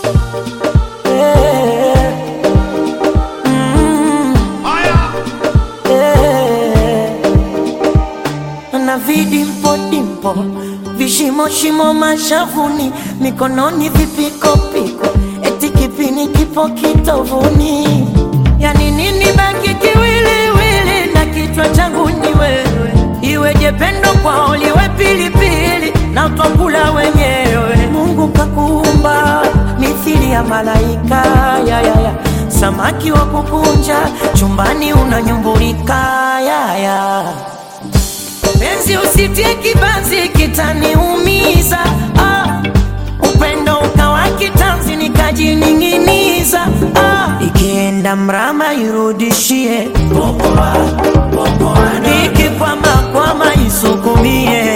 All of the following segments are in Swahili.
Na vidimpo dimpo, vishimo shimo mashavuni, mikononi vipiko piko, eti kipini kipo kitovuni. Yani nini baki kiwiliwili na kichwa changu ni wewe. Iweje pendo kwao liwe pilipili na utokula wenyewe. Mungu kakuumba mithili ya malaika, ya samaki wa kukunja chumbani unanyumbulika, ya penzi usitie kibanzi kitaniumiza, upendo ukawa kitanzi nikajining'iniza, ikienda mrama irudishie, ikikwama isukumie.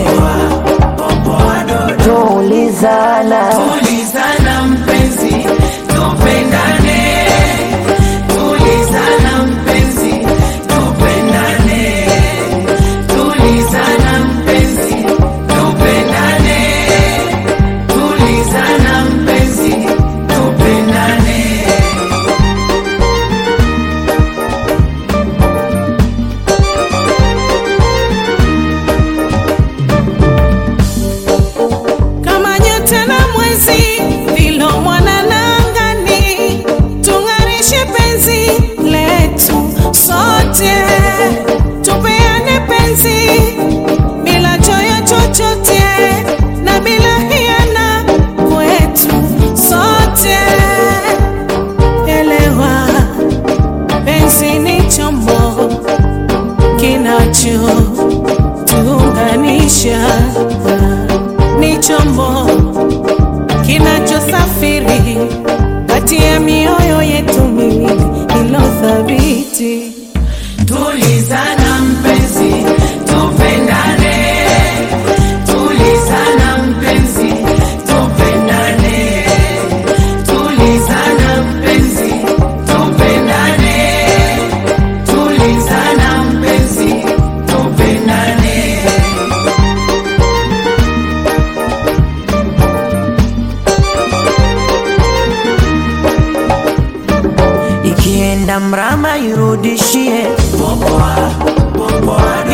Tulizana mpenzi, tupendane. Tulizana mpenzi, tupendane. Tulizana mpenzi, tupendane. Tulizana mpenzi, tupendane. Kama nyota na mwezi vilo mwanana angani, tung'arishe penzi letu sote, tupeane penzi bila choyo chochote na bila hiana kwetu sote. Elewa, penzi ni chombo kinacho tuunganisha, ni chombo kinachosafiri kati ya mioyo yetu miwili ilo thabiti. Tulizana mpenzi, tupendane. Tulizana mpenzi, tupendane. Tulizana mpenzi, tupendane. Tulizana mpenzi, tupendane. Ikienda mrama irudishie, popoa